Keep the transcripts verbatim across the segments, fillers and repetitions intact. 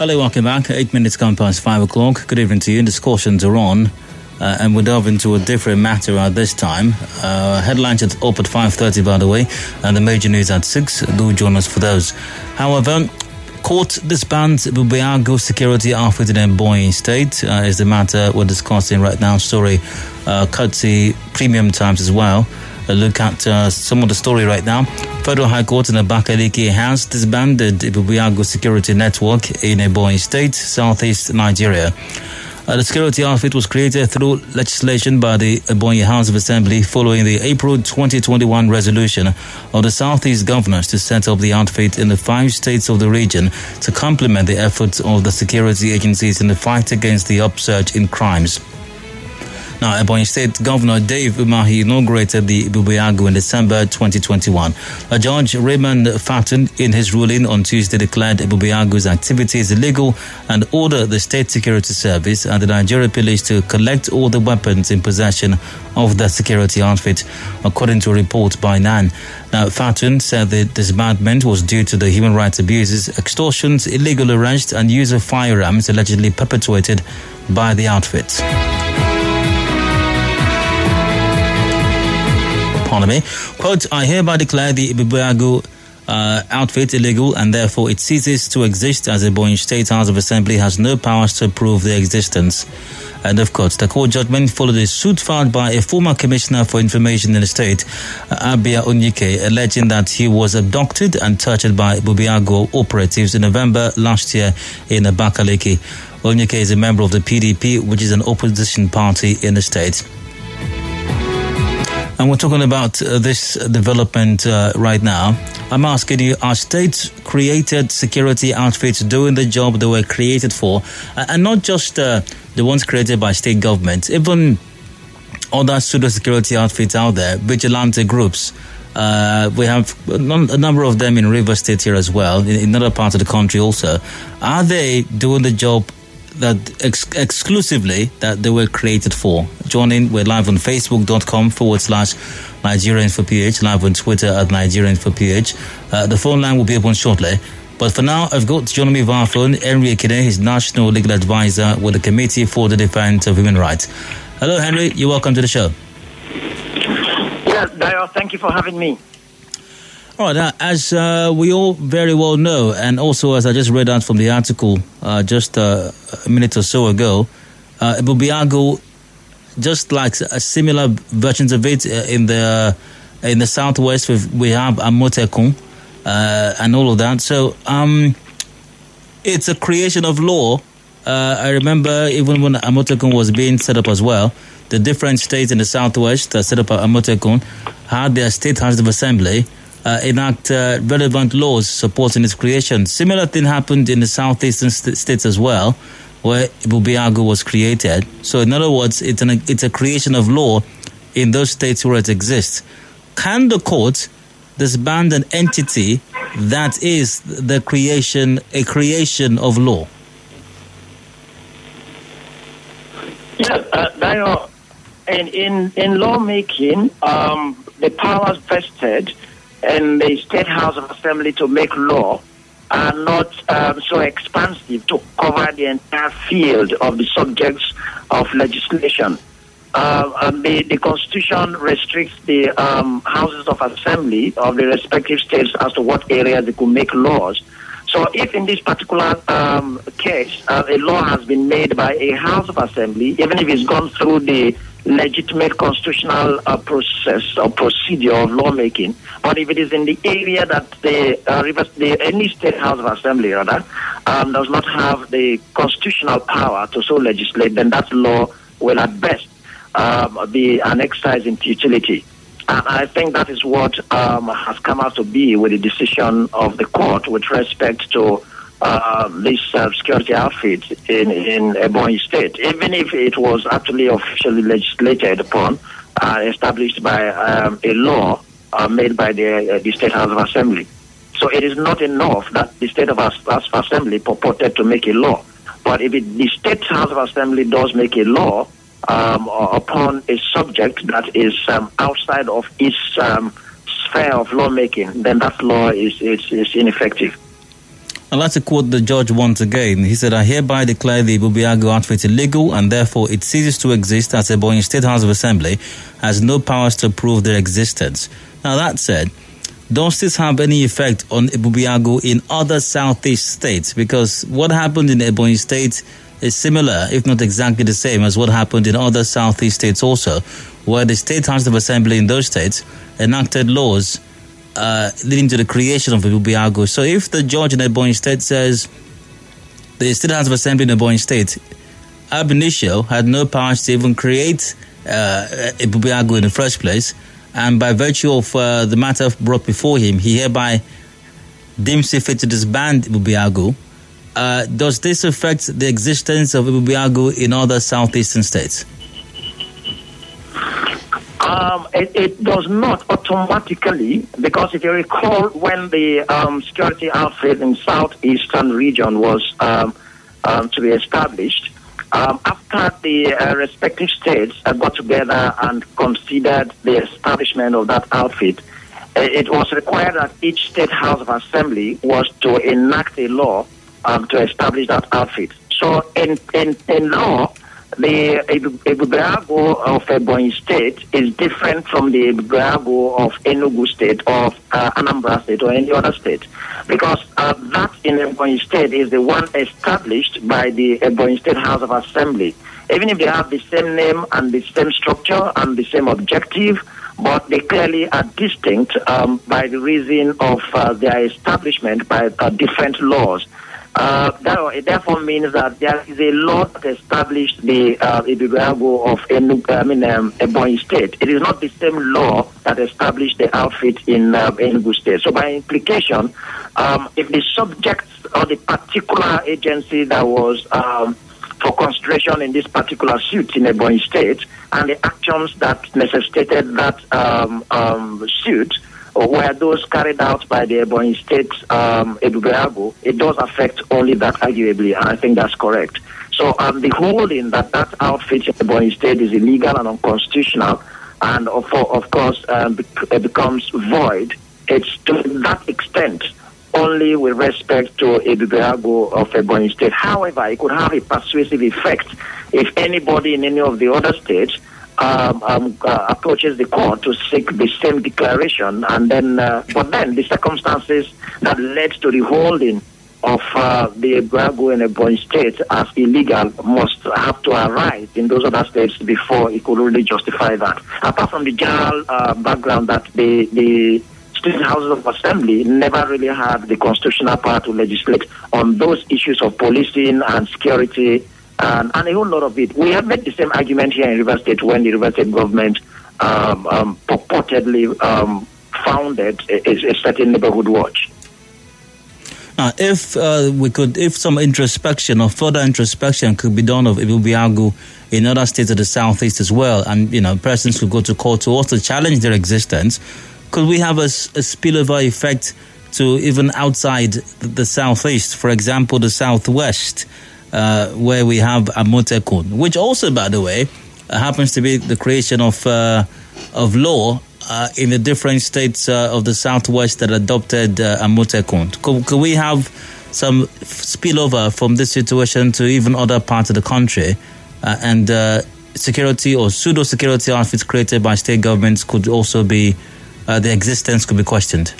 Hello, welcome back. Eight minutes gone past five o'clock. Good evening to you. Discussions are on, uh, and we'll delve into a different matter at this time. Uh, headlines at up at five thirty, by the way, and the major news at six. Do join us for those. However, court disbands Bubiago security outfit in Ebonyi State uh, is the matter we're discussing right now. Story, uh, courtesy Premium Times as well. A look at uh, some of the story right now. Federal High Court in Abakaliki has disbanded Bubiago security network in Ebonyi State, southeast Nigeria. Uh, the security outfit was created through legislation by the Ebonyi House of Assembly following the April twenty twenty-one resolution of the Southeast governors to set up the outfit in the five states of the region to complement the efforts of the security agencies in the fight against the upsurge in crimes. Now, Ebonyi State Governor Dave Umahi inaugurated the Bubiago in December twenty twenty-one. A Judge Raymond Fatun, in his ruling on Tuesday, declared Bubiago's activities illegal and ordered the State Security Service and the Nigeria Police to collect all the weapons in possession of the security outfit, according to a report by N A N. Now, Fatun said the disbandment was due to the human rights abuses, extortions, illegal arrests, and use of firearms allegedly perpetuated by the outfit. Me. Quote, I hereby declare the Bubiago uh, outfit illegal and therefore it ceases to exist as the Ebonyi State House of Assembly has no powers to approve their existence. And of course, the court judgment followed a suit filed by a former commissioner for information in the state, uh, Abia Onyike, alleging that he was abducted and tortured by Bubiago operatives in November last year in Abakaliki. Onyike is a member of the P D P, which is an opposition party in the state. And we're talking about uh, this development uh, right now. I'm asking you, are state-created security outfits doing the job they were created for? Uh, and not just uh, the ones created by state governments, even other pseudo-security outfits out there, vigilante groups. Uh, we have a number of them in Rivers State here as well, in, in other parts of the country also. Are they doing the job that ex- exclusively that they were created for? Joining, we're live on facebook.com forward slash Nigerian for P H, live on Twitter at Nigerian for P H. Uh, the phone line will be open shortly. But for now, I've got joining me via phone, Henry Ekine, his National Legal Advisor with the Committee for the Defense of Human Rights. Hello, Henry. You're welcome to the show. Yes, Dayo, thank you for having me. All right, uh, as uh, we all very well know, and also as I just read out from the article uh, just uh, a minute or so ago, uh, Bubiago, just like a similar versions of it uh, in the uh, in the southwest, we have Amotekun uh, and all of that. So um, it's a creation of law. Uh, I remember even when Amotekun was being set up as well, the different states in the southwest that set up Amotekun had their state house of assembly Uh, enact uh, relevant laws supporting its creation. Similar thing happened in the southeastern st- states as well, where Bubiago was created. So in other words, it's, an, it's a creation of law in those states where it exists. Can the court disband an entity that is the creation, a creation of law? Yes, uh, Dayo, in, in, in lawmaking, um, the powers vested and the State House of Assembly to make law are not um, so expansive to cover the entire field of the subjects of legislation. Uh, and the, the Constitution restricts the um, Houses of Assembly of the respective states as to what areas they could make laws. So if in this particular um, case, uh, a law has been made by a House of Assembly, even if it's gone through the legitimate constitutional uh, process or procedure of lawmaking, but if it is in the area that the, uh, the any state house of assembly rather um, does not have the constitutional power to so legislate, then that law will at best um, be an exercise in futility. And I think that is what um, has come out to be with the decision of the court with respect to Uh, this uh, security outfit in, in Ebonyi State, even if it was actually officially legislated upon, uh, established by um, a law uh, made by the, uh, the State House of Assembly. So it is not enough that the State House of Assembly purported to make a law. But if it, the State House of Assembly does make a law um, upon a subject that is um, outside of its um, sphere of lawmaking, then that law is, is, is ineffective. I'd like to quote the judge once again. He said, I hereby declare the Ibubiago outfit illegal and therefore it ceases to exist as Ebonyi State House of Assembly has no powers to prove their existence. Now, that said, does this have any effect on Ibubiago in other southeast states? Because what happened in Ebonyi State is similar, if not exactly the same, as what happened in other southeast states also, where the State House of Assembly in those states enacted laws uh, leading to the creation of Ibubiago. So if the judge in Ebonyi State says the State House of Assembly in Ebonyi State ab initio had no powers to even create uh, Ibubiago in the first place, and by virtue of uh, the matter brought before him, he hereby deems it fit to disband Ibubiago, uh, does this affect the existence of Ibubiago in other southeastern states? Um, it, it does not automatically, because if you recall, when the um, security outfit in southeastern region was um, um, to be established, um, after the uh, respective states uh, got together and considered the establishment of that outfit, it was required that each state house of assembly was to enact a law um, to establish that outfit. So in, in, in law, the Ibubiago of Ebonyi State is different from the Ibubiago of Enugu State, of uh, Anambra State, or any other state, because uh, that in Ebonyi State is the one established by the Ebonyi State House of Assembly. Even if they have the same name and the same structure and the same objective, but they clearly are distinct um, by the reason of uh, their establishment by uh, different laws. Uh, that, it therefore means that there is a law that established the uh, Ibubiago of Enugu, I mean, um, Ebonyi State. It is not the same law that established the outfit in uh, Enugu State. So by implication, um, if the subject or the particular agency that was um, for consideration in this particular suit in Ebonyi State and the actions that necessitated that um, um, suit, or were those carried out by the Ebonyi State um, Ibubiago, it does affect only that, arguably, and I think that's correct. So um, the holding that that outfit in Ebonyi State is illegal and unconstitutional, and of, of course um, it becomes void, it's to that extent only with respect to Ibubiago of Ebonyi State. However, it could have a persuasive effect if anybody in any of the other states Um, um, uh, approaches the court to seek the same declaration, and then, uh, but then the circumstances that led to the holding of uh, the Ibubiago in Ebonyi State as illegal must have to arise in those other states before it could really justify that. Apart from the general uh, background that the the state houses of assembly never really had the constitutional power to legislate on those issues of policing and security. And, and a whole lot of it. We have made the same argument here in River State when the River State government um, um, purportedly um, founded a, a certain neighborhood watch. Now, if uh, we could, if some introspection or further introspection could be done of Ibubiago in other states of the southeast as well, and you know, persons could go to court to also challenge their existence, could we have a, a spillover effect to even outside the, the southeast? For example, the southwest. Uh, where we have Amotekun, which also, by the way, uh, happens to be the creation of uh, of law uh, in the different states uh, of the southwest that adopted uh, Amotekun. Could, could we have some spillover from this situation to even other parts of the country, uh, and uh, security or pseudo-security outfits created by state governments could also be, uh, the existence could be questioned?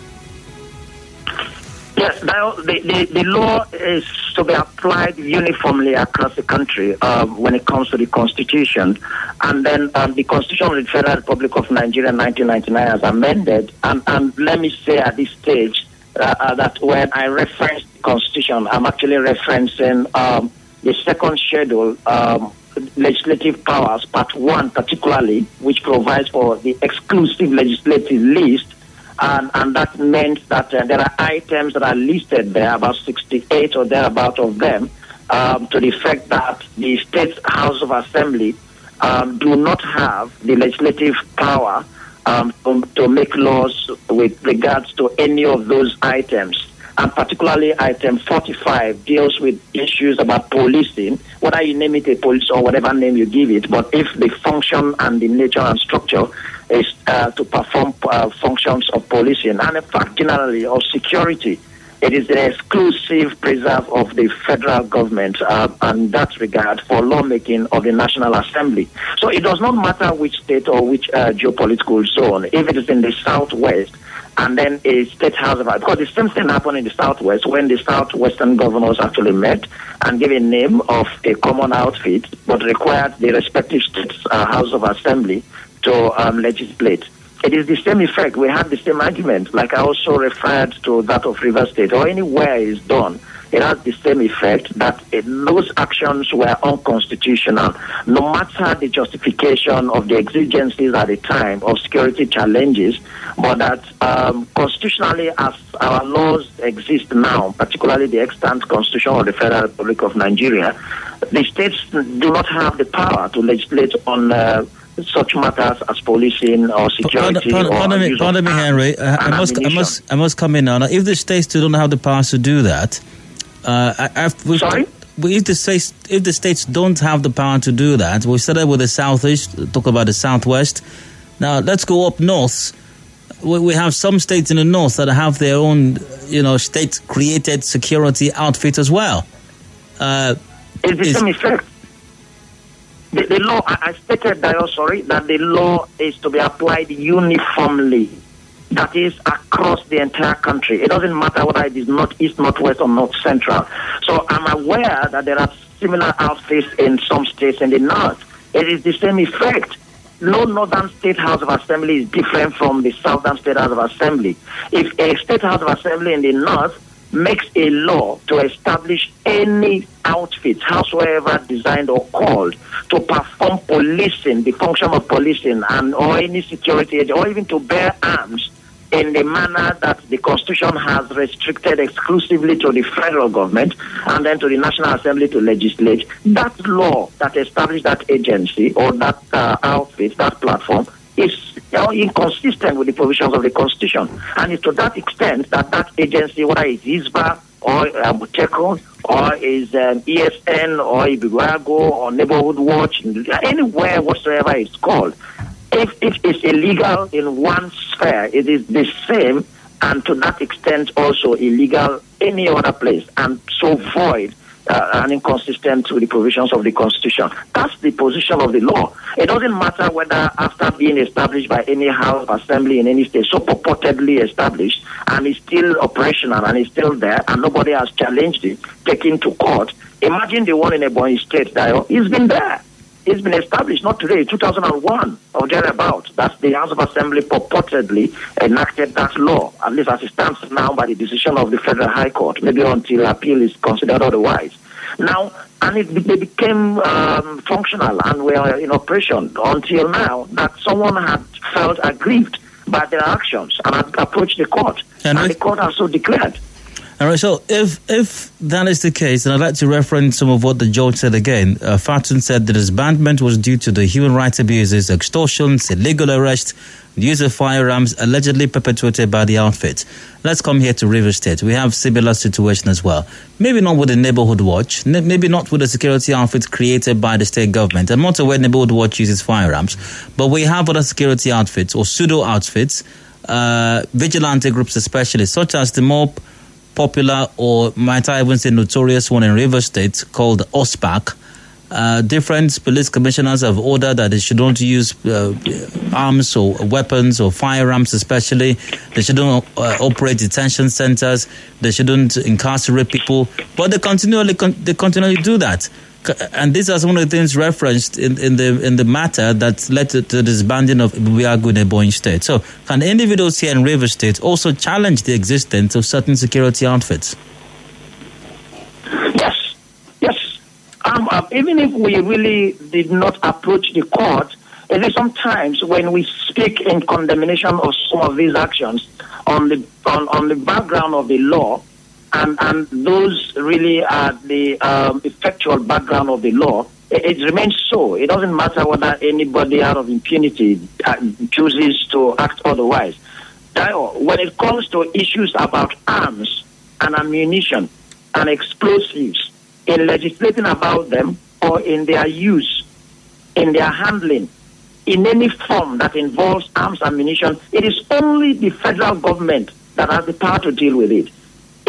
Yes, now the, the, the law is to be applied uniformly across the country um, when it comes to the Constitution. And then um, the Constitution of the Federal Republic of Nigeria nineteen ninety-nine has amended. And, and let me say at this stage uh, uh, that when I reference the Constitution, I'm actually referencing um, the second schedule, um, legislative powers, part one particularly, which provides for the exclusive legislative list. And, and that meant that uh, there are items that are listed there, about sixty-eight or thereabout of them, um, to the effect that the State House of Assembly um, do not have the legislative power um, to, to make laws with regards to any of those items. And particularly item forty-five deals with issues about policing, whether you name it a police or whatever name you give it, but if the function and the nature and structure is uh, to perform uh, functions of policing, and in fact generally of security, It is the exclusive preserve of the federal government uh, in that regard for lawmaking of the National Assembly. So it does not matter which state or which uh, geopolitical zone, if it is in the southwest, and then a state house of, because the same thing happened in the southwest when the southwestern governors actually met and gave a name of a common outfit, but required the respective states uh, house of assembly to um, legislate. It is the same effect. We have the same argument, like I also referred to that of River State, or anywhere is done. It has the same effect that it, those actions were unconstitutional, no matter the justification of the exigencies at the time of security challenges, but that um, constitutionally, as our laws exist now, particularly the extant Constitution of the Federal Republic of Nigeria, the states do not have the power to legislate on uh, such matters as policing or security. Pardon, pardon, or pardon me, pardon me, Henry. Uh, I must, I must, I must come in now. Now, if the states don't have the powers to do that, uh, I, I've, sorry, if the states, if the states don't have the power to do that, we started with the southeast, talk about the southwest. Now let's go up north. We, we have some states in the north that have their own, you know, state-created security outfit as well. Uh, it's the is, same effect. The, the law, I, I stated that, oh, sorry, that the law is to be applied uniformly. That is across the entire country. It doesn't matter whether it is north, east, northwest, or north central. So I'm aware that there are similar outfits in some states in the north. It is the same effect. No northern state house of assembly is different from the southern state house of assembly. If a state house of assembly in the north makes a law to establish any outfit, howsoever designed or called, to perform policing, the function of policing, and or any security, or even to bear arms in the manner that the Constitution has restricted exclusively to the federal government and then to the National Assembly to legislate, that law that established that agency or that uh, outfit, that platform, is you know, inconsistent with the provisions of the Constitution. And it's to that extent that that agency, whether it's ISBA or Abutekon or is um, E S N or Ibiwago or Neighborhood Watch, anywhere whatsoever it's called, if it is illegal in one sphere, it is the same, and to that extent also illegal any other place, and so void uh, and inconsistent with the provisions of the Constitution. That's the position of the law. It doesn't matter whether after being established by any house of assembly in any state, so purportedly established, and is still operational and is still there, and nobody has challenged it, taken to court. Imagine the one in Ebonyi State, that it's been there. It's been established, not today, two thousand one or thereabout. That's the House of Assembly purportedly enacted that law, at least as it stands now by the decision of the Federal High Court, maybe until appeal is considered otherwise. Now, and it, they became um, functional and were in operation until now that someone had felt aggrieved by their actions and had approached the court. And, and the court has so declared. All right, so if if that is the case, and I'd like to reference some of what the judge said again. Uh, Fatun said the disbandment was due to the human rights abuses, extortions, illegal arrest, the use of firearms allegedly perpetuated by the outfit. Let's come here to River State. We have similar situation as well. Maybe not with the Neighborhood Watch, ne- maybe not with the security outfit created by the state government. I'm not aware Neighborhood Watch uses firearms, but we have other security outfits or pseudo outfits, uh, vigilante groups especially, such as the more popular, or might I even say notorious one in River State called OSPAC. Uh, different police commissioners have ordered that they shouldn't use uh, arms or weapons or firearms especially. They shouldn't uh, operate detention centers. They shouldn't incarcerate people. But they continually con- they continually do that. And these are some of the things referenced in, in the in the matter that led to, to the disbanding of Ibiwago in Ebonyi State. So, can individuals here in River State also challenge the existence of certain security outfits? Yes, yes. Um, uh, even if we really did not approach the court, it is sometimes when we speak in condemnation of some of these actions on the on, on the background of the law. And, and those really are the um, effectual background of the law. It, it remains so. It doesn't matter whether anybody out of impunity uh, chooses to act otherwise. When it comes to issues about arms and ammunition and explosives, in legislating about them or in their use, in their handling, in any form that involves arms and ammunition, it is only the federal government that has the power to deal with it.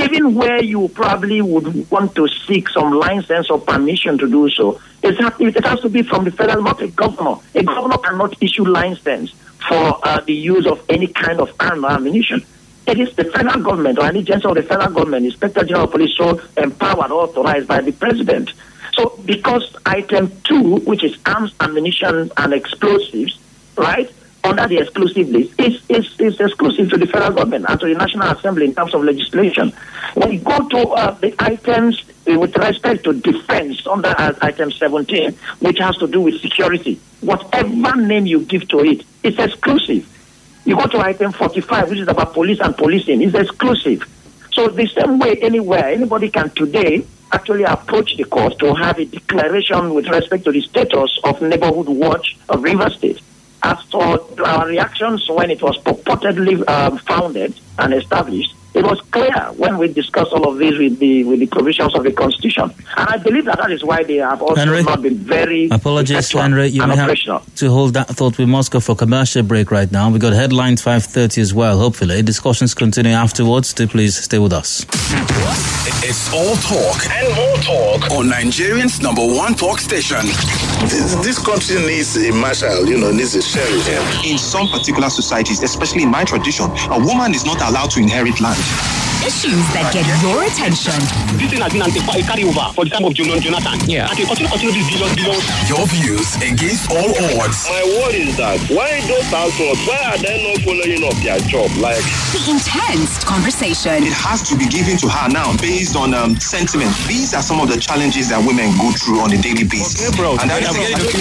even where you probably would want to seek some license or permission to do so, it has, it has to be from the federal, not a governor. A governor cannot issue license for uh, the use of any kind of arm or ammunition. It is the federal government or an agency of the federal government, Inspector General of Police, so empowered or authorized by the president. So because item two, which is arms, ammunition, and explosives, right, under the exclusive list, is, is, is exclusive to the federal government and to the National Assembly in terms of legislation. When you go to uh, the items uh, with respect to defense under uh, item seventeen, which has to do with security, whatever name you give to it, it's exclusive. You go to item forty-five, which is about police and policing, it's exclusive. So the same way anywhere, anybody can today actually approach the court to have a declaration with respect to the status of Neighborhood Watch of Rivers State. As for our reactions when it was purportedly um, founded and established, it was clear when we discussed all of this with the with the provisions of the Constitution. And I believe that that is why they have also Henry, not been very apologies, Henry. You may have to hold that thought. We must go for commercial break right now. We've got headlines five thirty as well, hopefully. Discussions continue afterwards. Do please stay with us. It's all talk and more talk on Nigerian's number one talk station. This, this country needs a marshal, you know, needs a sheriff. In some particular societies, especially in my tradition, a woman is not allowed to inherit land. Issues that get your attention. This thing has been a carry over for the time of Jonathan. Yeah. And continue, continue this billion, billion. Your views against all odds. My word is that why those households, why are they not following up their job? Like the intense conversation. It has to be given to her now based on um, sentiment. These are some of the challenges that women go through on a daily basis. Okay, bro. And that is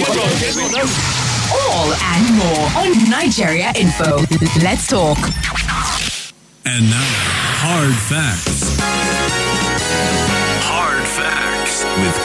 all and more on Nigeria Info. Let's talk. And now, Hard Facts. Hard Facts with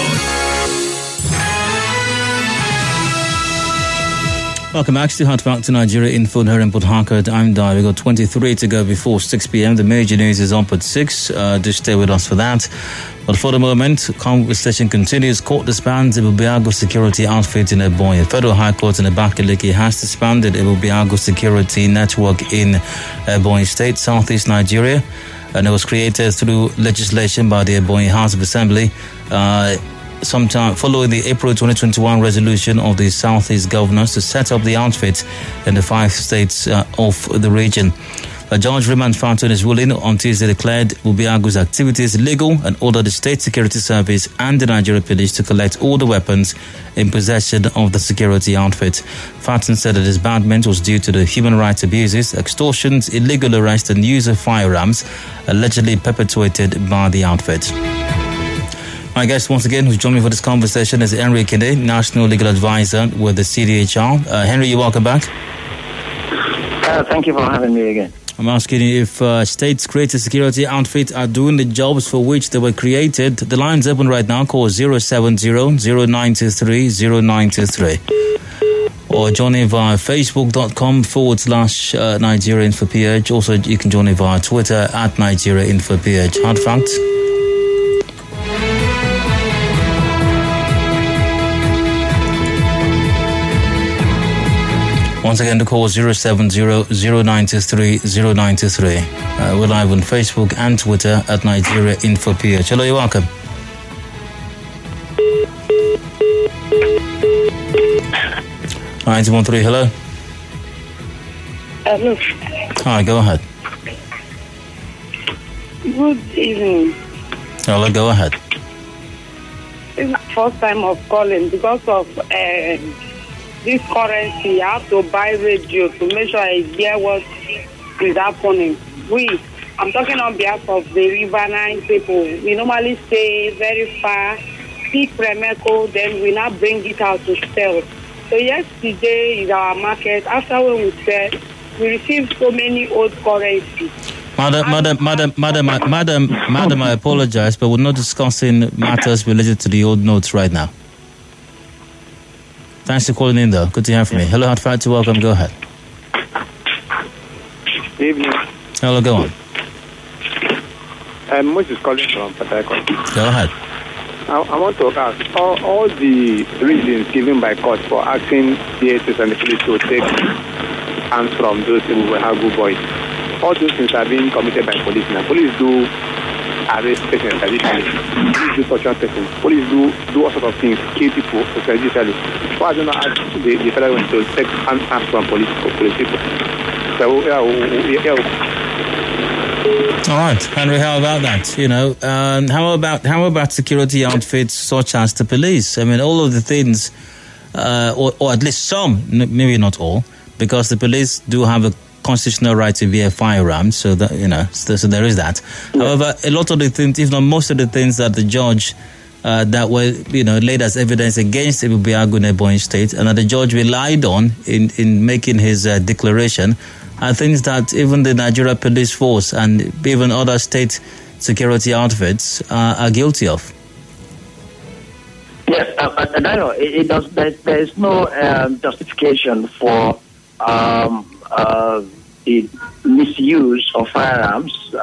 Dio. Welcome back to Hard Facts to Nigeria Info here in Port Harcourt. I'm Dio. We've got twenty-three to go before six p.m. The major news is up at six. Uh, just stay with us for that. But for the moment, conversation continues. Court disbands Ibubiago security outfit in Ebonyi. Federal High Court in Abakaliki has disbanded Ibubiago security network in Ebonyi State, Southeast Nigeria. And it was created through legislation by the Ebonyi House of Assembly. Uh, sometime following the April twenty twenty-one resolution of the Southeast governors to set up the outfit in the five states uh, of the region. Uh, Judge Raymond Fountain is ruling on Tuesday declared Ibubiago's activities illegal and ordered the State Security Service and the Nigeria Police to collect all the weapons in possession of the security outfit. Fountain said that his disbandment was due to the human rights abuses, extortions, illegal arrest and use of firearms allegedly perpetuated by the outfit. My guest once again who's joined me for this conversation is Henry Kinde, National Legal Advisor with the C D H R. Uh, Henry, you're welcome back. Uh, thank you for having me again. I'm asking you if uh, states created security outfits are doing the jobs for which they were created. The line's open right now. Call zero seven zero, zero nine two three, zero nine two three. Or join in via facebook.com forward slash uh, Nigeria Info P H. Also, you can join in via Twitter at Nigeria Info P H. Hard fact. Once again, the call is zero seven zero, zero nine two three, zero nine two three. Uh, we're live on Facebook and Twitter at Nigeria Info P H. Hello, you're welcome. nine two one three, hello. Hello. Hi, go ahead. Good evening. Hello, go ahead. It's the first time of calling because of uh, this currency. I have to buy radio to make sure I hear what is happening. We, I'm talking on behalf of the Riverine people. We normally stay very far, pick Premeco, then we now bring it out to sell. So yesterday is our market. After when we sell, we received so many old currency. Madam, madam, madam, madam, madam, madam, I apologize, but we're not discussing matters related to the old notes right now. Thanks for calling in, though. Good to hear from you. Hello, Hard Factor, welcome. Go ahead. Evening. Hello, go on. Um, Moses calling from Port Harcourt. Go ahead. I, I want to ask, all, all the reasons given by court for asking the A S and the police to take arms from those who were Hagu boys, all those things are being committed by police now. Police do arrest persons extrajudicially. Police do torture persons. Police do do all sorts of things, kill people extrajudicially. Why do not ask the, the federal government to take arms from police or police people? So, yeah, yeah. All right, Henry, how about that? You know, um, how about how about security outfits such as the police? I mean, all of the things, uh, or, or at least some, maybe not all, because the police do have a constitutional right to bear firearms, so that, you know, so, so there is that. Yeah. However, a lot of the things, if not most of the things that the judge uh, that were, you know, laid as evidence against Ibubiagu in Ebonyi State, and that the judge relied on in in making his uh, declaration, are things that even the Nigeria Police Force and even other state security outfits uh, are guilty of. Yes, uh, uh, no, it, it does. There, there is no um, justification for um, uh, the misuse of firearms uh,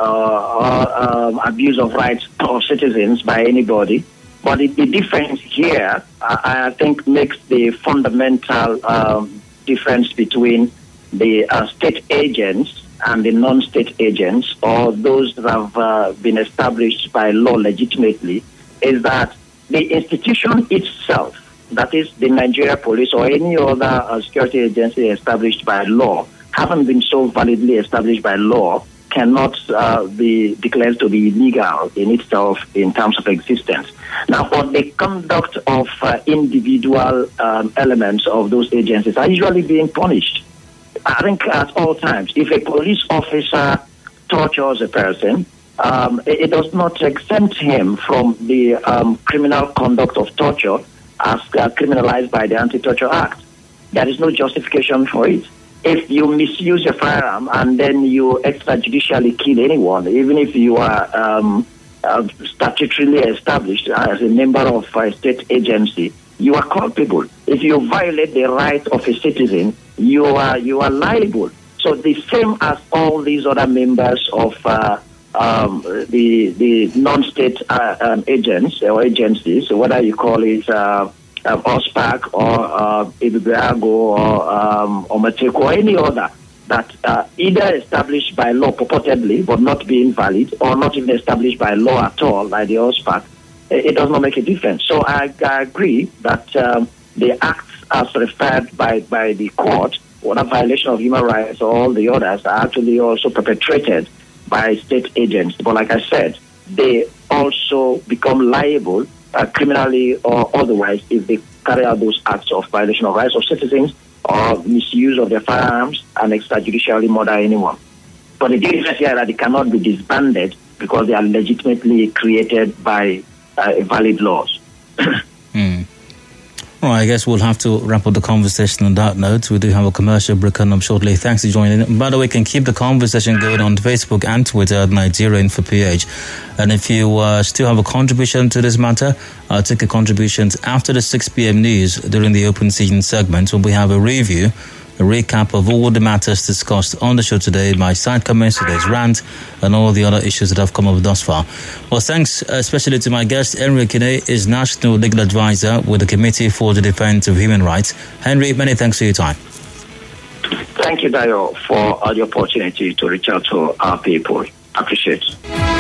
or um, abuse of rights of citizens by anybody. But the, the difference here, I, I think, makes the fundamental um, difference between the uh, state agents and the non-state agents, or those that have uh, been established by law legitimately, is that the institution itself, that is the Nigeria Police or any other uh, security agency established by law, haven't been so validly established by law, cannot uh, be declared to be illegal in itself in terms of existence. Now, for the conduct of uh, individual um, elements of those agencies are usually being punished. I think at all times, if a police officer tortures a person, um, it, it does not exempt him from the um, criminal conduct of torture as uh, criminalized by the Anti-Torture Act. There is no justification for it. If you misuse a firearm and then you extrajudicially kill anyone, even if you are um, uh, statutorily established as a member of a state agency, you are culpable. If you violate the right of a citizen, you are you are liable. So the same as all these other members of uh, um, the the non-state uh, um, agents or agencies, so whether you call it uh, uh, OSPAC or uh, Ibubiagu or um, or Mateko or any other that uh, either established by law purportedly but not being valid, or not even established by law at all, like the OSPAC, it does not make a difference. So I, I agree that um, the acts as referred by, by the court, whether violation of human rights or all the others, are actually also perpetrated by state agents. But like I said, they also become liable uh, criminally or otherwise if they carry out those acts of violation of rights of citizens or misuse of their firearms and extrajudicially murder anyone. But the difference here is that they cannot be disbanded because they are legitimately created by uh, valid laws. mm. All right, I guess we'll have to wrap up the conversation on that note. We do have a commercial break coming up shortly. Thanks for joining in. By the way, you can keep the conversation going on Facebook and Twitter at Nigeria Info P H. And if you uh, still have a contribution to this matter, I'll take your contributions after the six p.m. news during the open season segment, when we have a review, a recap of all the matters discussed on the show today, my side comments, today's rant, and all the other issues that have come up thus far. Well, thanks especially to my guest. Henry Kine is National Legal Advisor with the Committee for the Defense of Human Rights. Henry, many thanks for your time. Thank you, Dayo, for uh, the opportunity to reach out to our people. I appreciate it.